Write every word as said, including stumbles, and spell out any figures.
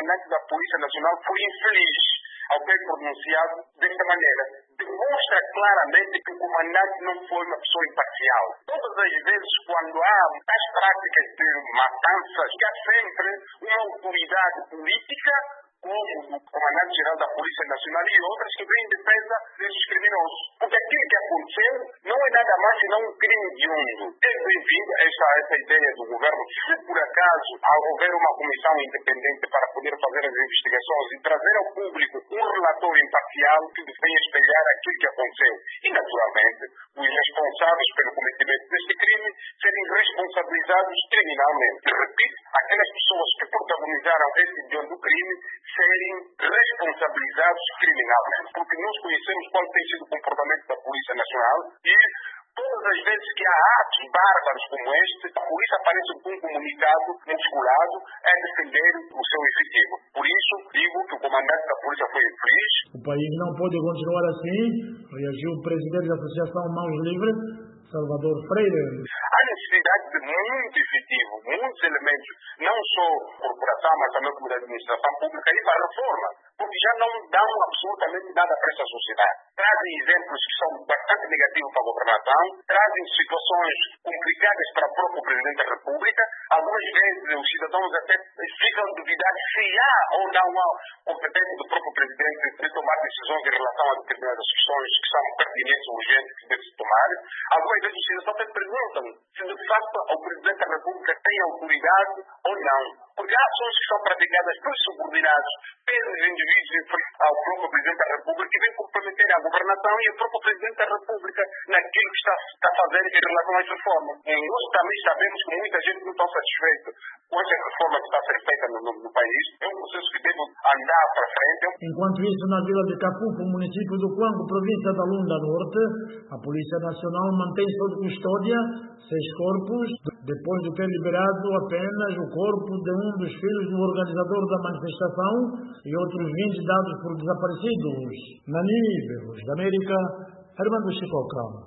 comandante da Polícia Nacional foi infeliz ao ter pronunciado desta maneira. Demonstra claramente que o comandante não foi uma pessoa imparcial. Todas as vezes, quando há as práticas de matanças, que há sempre uma autoridade política, como o comandante-geral da Polícia Nacional e outras, que vêm em defesa desses criminosos. Porque aquilo que aconteceu não é nada mais senão um crime hediondo. É bem-vindo essa, essa ideia do governo. Se por acaso houver uma comissão independente para poder fazer as investigações e trazer ao público um relatório imparcial que venha espelhar aquilo que aconteceu. E, naturalmente, os responsáveis pelo cometimento deste crime serem responsabilizados criminalmente. Repito, aquelas pessoas que protagonizaram esse hediondo crime serem responsabilizados criminalmente, porque nós conhecemos qual tem sido o comportamento da Polícia Nacional e todas as vezes que há atos bárbaros como este, a polícia aparece com um comunicado musculado a defender o seu efetivo. Por isso, digo que o comandante da polícia foi infeliz. O país não pode continuar assim, reagiu o presidente da Associação Mãos Livres, Salvador Freire. Há necessidade de muito efetivo, muitos elementos, não só corporação, mas também como da administração pública e para a reforma, porque já não dão absolutamente nada para essa sociedade. Trazem exemplos que são bastante negativos para a governação, trazem situações complicadas para o próprio Presidente da República. Algumas vezes os cidadãos até ficam a duvidar se há ou não há competência do próprio Presidente de tomar decisões em relação a determinadas questões que são pertinentes e urgentes que deve-se tomar. Algumas vezes os cidadãos até perguntam se de facto o Presidente da República tem autoridade ou não. Porque há ações que são praticadas pelos subordinados, pelos indivíduos em frente ao próprio Presidente da República que vêm comprometer a governação e o próprio Presidente da República naquilo que está, está fazendo em relação às reformas. E nós também sabemos que muita gente não está satisfeita com essa reforma que está a ser feita no, no, no país. É um processo que deve andar para frente. Enquanto isso, na vila de Capuco, município do Cuango, província da Lunda Norte, a Polícia Nacional mantém sob custódia seis corpos, depois de ter liberado apenas o corpo de um dos filhos do organizador da manifestação e outros vinte dados por desaparecidos. Na Nível da América, Armando Chicoca.